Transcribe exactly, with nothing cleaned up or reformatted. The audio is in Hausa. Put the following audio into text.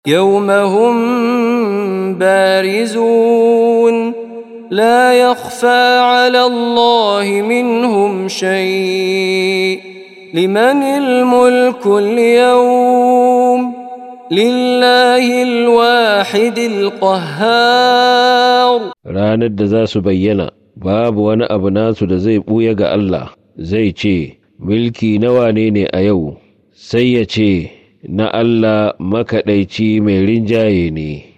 يوم هم بارزون لا يخفى على الله منهم شيء لمن الملك اليوم لله الواحد القهار. ranar da za su bayyana babu wani abu nasu da zai ɓuya ga Allah. Zai ce, mulki nawa ne ne a yau? Sai ya ce, na Allah makaɗaici mai rinjaye ne.